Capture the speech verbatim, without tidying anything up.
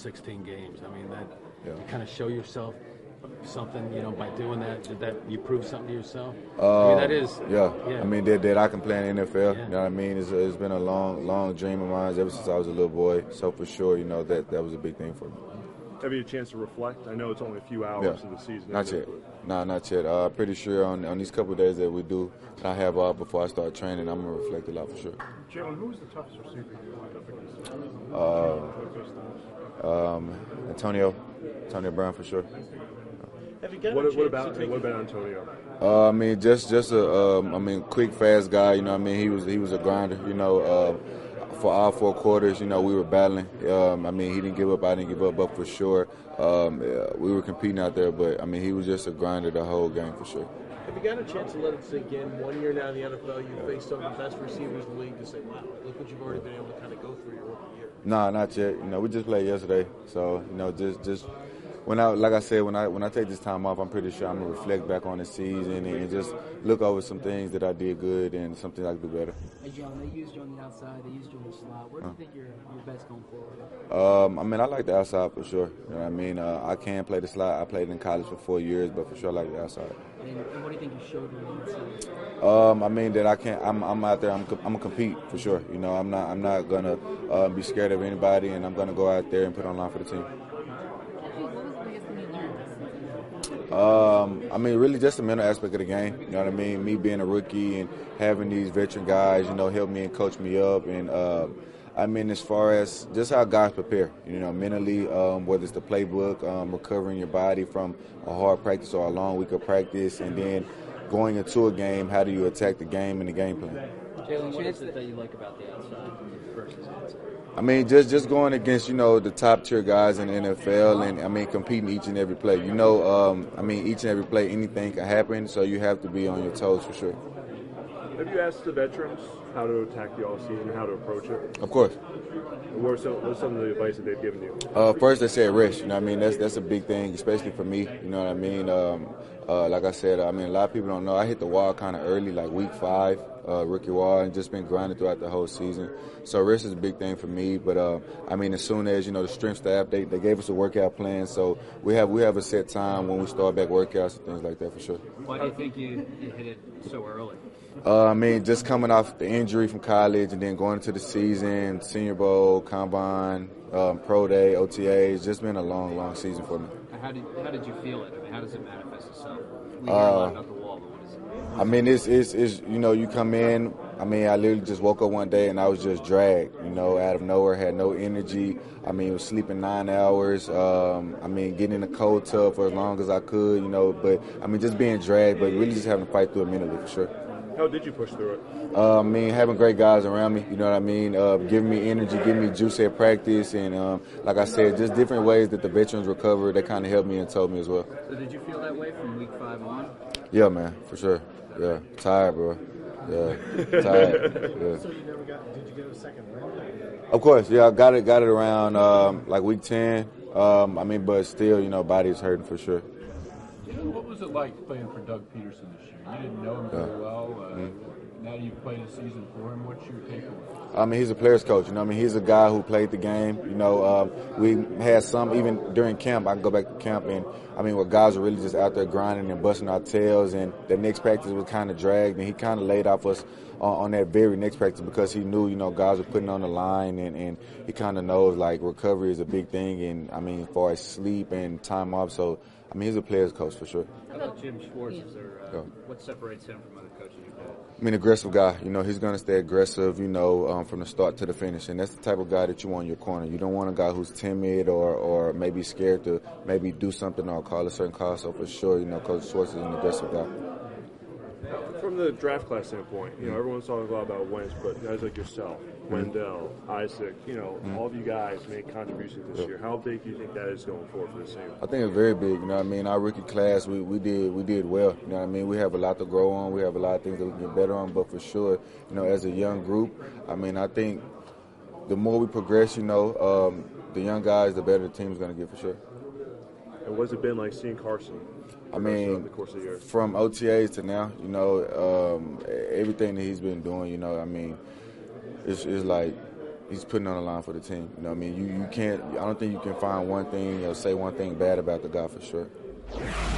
sixteen games. I mean, that yeah. you kind of show yourself something, you know, by doing that. Did that you prove something to yourself? Uh, I mean, that is. Yeah. yeah. I mean, that, that I can play in the N F L. Yeah. You know what I mean? It's, it's been a long, long dream of mine ever since I was a little boy. So for sure, you know, that, that was a big thing for me. Have you had a chance to reflect? I know it's only a few hours Yeah. of the season. Not yet. No, nah, not yet. Uh, pretty sure on on these couple of days that we do, that I have off before I start training, I'm going to reflect a lot for sure. Jalen, who was the toughest receiver you lined up against? Uh, um, Antonio. Antonio Brown for sure. Have you got What, a what chance about to take what about Antonio? Uh, I mean, just just a um, I mean, quick, fast guy. You know, what I mean, he was he was a grinder. You know, uh, for all four quarters, you know, we were battling. Um, I mean, he didn't give up. I didn't give up. But for sure, um, yeah, we were competing out there. But I mean, he was just a grinder the whole game for sure. Have you got a chance to let it sink in? One year now in the N F L, you faced some of the best receivers in the league to say, wow, look what you've already been able to kind of go through your rookie year. Nah, not yet. You know, we just played yesterday, so you know, just just. When I, like I said, when I when I take this time off, I'm pretty sure I'm gonna reflect back on the season and, and just look over some things that I did good and something I could do better. Hey John, they used you on the outside, they used you in the slot. Where do you think you're, you're best going forward? Um, I mean, I like the outside for sure. You know what I mean? Uh, I can play the slot. I played in college for four years, but for sure I like the outside. And, and what do you think you showed on the inside? Um, I mean that I can't. I'm, I'm out there. I'm, I'm gonna compete for sure. You know, I'm not. I'm not gonna uh, be scared of anybody, and I'm gonna go out there and put on line for the team. Um, I mean, really just the mental aspect of the game. You know what I mean? Me being a rookie and having these veteran guys, you know, help me and coach me up. And uh, I mean, as far as just how guys prepare, you know, mentally, um, whether it's the playbook, um, recovering your body from a hard practice or a long week of practice, and then going into a game, how do you attack the game and the game plan? Jalen, what is it that you like about the outside versus inside? I mean, just, just going against, you know, the top tier guys in the N F L and, I mean, competing each and every play. You know, um, I mean, each and every play, anything can happen, so you have to be on your toes for sure. Have you asked the veterans how to attack the all-season, how to approach it? Of course. What are some, what's some of the advice that they've given you? Uh, first, they said rest. You know what I mean? That's that's a big thing, especially for me. You know what I mean? Um, uh, like I said, I mean, a lot of people don't know. I hit the wall kind of early, like week five, uh, rookie wall, and just been grinding throughout the whole season. So rest is a big thing for me. But, uh, I mean, as soon as, you know, the strength staff, they, they gave us a workout plan. So we have we have a set time when we start back workouts and things like that for sure. Why do you think you, you hit it so early? Uh, I mean, just coming off the injury from college and then going into the season, Senior Bowl, Combine, um, Pro Day, O T As, just been a long, long season for me. How did how did you feel it? I mean, how does it manifest itself? We hear hear a a lot lot about the wall, but what is it? I mean, it's, it's, it's, you know, you come in, I mean, I literally just woke up one day and I was just dragged, you know, out of nowhere, had no energy. I mean, was sleeping nine hours. Um, I mean, getting in the cold tub for as long as I could, you know, but, I mean, just being dragged, but really just having to fight through it mentally for sure. How did you push through it? Uh, I mean, having great guys around me, you know what I mean, uh, giving me energy, giving me juice at practice, and um, like I said, just different ways that the veterans recover that kind of helped me and told me as well. So did you feel that way from week five on? Yeah, man, for sure. Yeah, tired, bro. Yeah, tired. Yeah. So you never got? Did you get a second win? Of course, yeah, I got it, got it around um, like week ten. Um, I mean, but still, you know, body's hurting for sure. What was it like playing for Doug Peterson this year? You didn't know him very Yeah. well. Uh, Mm-hmm. Now you've played a season for him. What's your takeaway? I mean, he's a player's coach. You know, I mean, he's a guy who played the game. You know, um, we had some even during camp. I can go back to camp, and I mean, where guys were really just out there grinding and busting our tails. And the next practice was kind of dragged, and he kind of laid off us on, on that very next practice because he knew, you know, guys were putting on the line, and, and he kind of knows like recovery is a big thing. And I mean, as far as sleep and time off, so I mean, he's a player's coach for sure. How about Jim Schwartz? Is there, uh, Yeah. what separates him from other coaches you've had? I mean, aggressive guy. You know, he's going to stay aggressive, you know, um, from the start to the finish. And that's the type of guy that you want in your corner. You don't want a guy who's timid or, or maybe scared to maybe do something or call a certain call. So for sure, you know, Coach Schwartz is an aggressive guy. From the draft class standpoint, you know, everyone's talking a lot about Wentz, but guys like yourself, Wendell, Isaac, you know, Mm-hmm. all of you guys made contributions this year. How big do you think that is going forward for the Saints? I think it's very big. You know what I mean? Our rookie class, we, we did we did well. You know what I mean? We have a lot to grow on. We have a lot of things that we can get better on. But for sure, you know, as a young group, I mean, I think the more we progress, you know, um, the young guys, the better the team's going to get for sure. And what's it been like seeing Carson? I mean, the course of the year? From O T As to now, you know, um, everything that he's been doing, you know, I mean, it's, it's like he's putting on the line for the team. You know what I mean? You, you can't – I don't think you can find one thing or say one thing bad about the guy for sure.